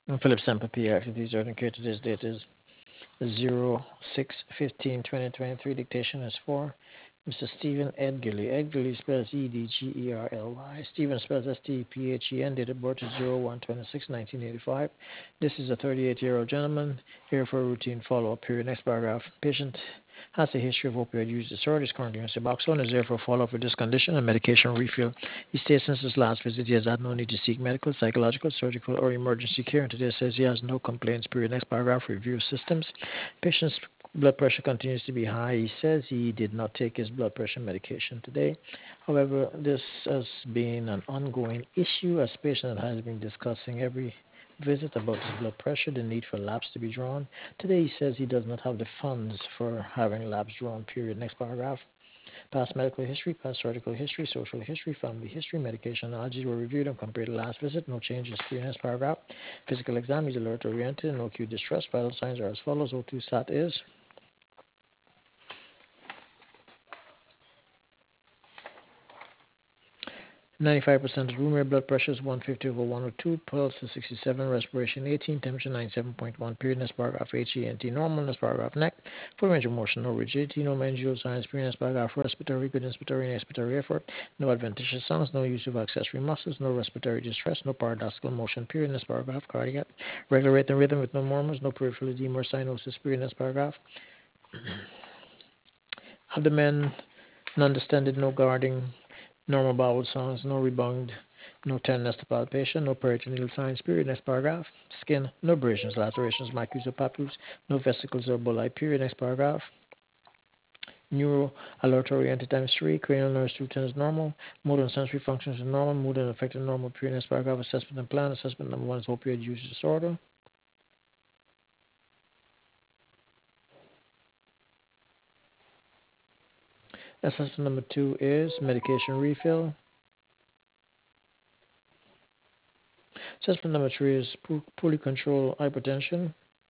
Philip Sample P. Activities urgent care. Today's date is 06/15/2023. Dictation is for Mr. Stephen Edgerly. Edgerly spells Edgerly. Stephen spells Stephen. Date of birth is 01/26/1985. This is a 38-year-old gentleman here for a routine follow-up period. Next paragraph. Patient has a history of opioid use disorder. Is currently on Suboxone. Is there for follow-up with this condition and medication refill. He states since his last visit he has had no need to seek medical, psychological, surgical, or emergency care. And today says he has no complaints. Period. Next paragraph. Review systems. Patient's blood pressure continues to be high. He says he did not take his blood pressure medication today. However, this has been an ongoing issue as patient has been discussing every visit about his blood pressure, the need for labs to be drawn. Today he says he does not have the funds for having labs drawn. Period. Next paragraph. Past medical history, past surgical history, social history, family history, medication allergies were reviewed and compared to last visit. No changes. Period. Next paragraph. Physical exam is alert oriented, no acute distress. Vital signs are as follows. O2 sat is 95% room air, blood pressure is 150/102, pulse is 67, respiration 18, temperature 97.1. Period. Next paragraph. HENT normal. Next paragraph. Neck. Full range of motion, no rigidity, no meningeal signs. Period. Next paragraph. Respiratory, good inspiratory and expiratory effort, no adventitious sounds, no use of accessory muscles, no respiratory distress, no paradoxical motion. Period. Next paragraph. Cardiac. Regular rate and rhythm with no murmurs, no peripheral edema or cyanosis. Period. Next paragraph. Abdomen, none distended, no guarding, normal bowel sounds, no rebound, no tenderness to palpation, no peritoneal signs. Period. Next paragraph. Skin, no abrasions, lacerations, macules or papules, no vesicles or bulli. Period. Next paragraph. Neuro alert oriented times 3, cranial nerves 210 is normal, motor and sensory functions are normal, mood and affected normal. Period. Next paragraph. Assessment and plan. Assessment number 1 is opioid use disorder. Assessment number 2 is medication refill. Assessment number 3 is poorly controlled hypertension.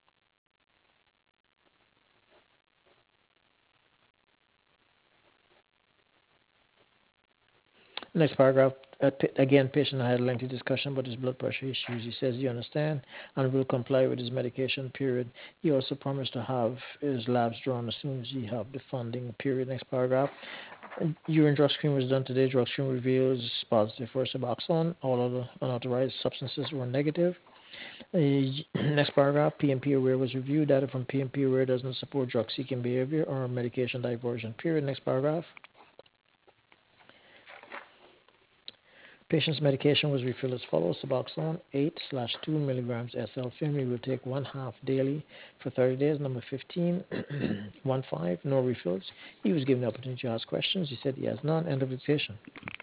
Next paragraph. Again, patient had a lengthy discussion about his blood pressure issues. He says he understands and will comply with his medication. Period. He also promised to have his labs drawn as soon as he have the funding. Period. Next paragraph. Urine drug screen was done today. Drug screen reveals positive for Suboxone. All other unauthorized substances were negative. Next paragraph. PMP aware was reviewed. Data from PMP aware does not support drug seeking behavior or medication diversion. Period. Next paragraph. Patient's medication was refilled as follows. Suboxone 8/2 milligrams SL Family will take 1/2 daily for 30 days. Number 15, 1/5, no refills. He was given the opportunity to ask questions. He said he has none. End of dictation.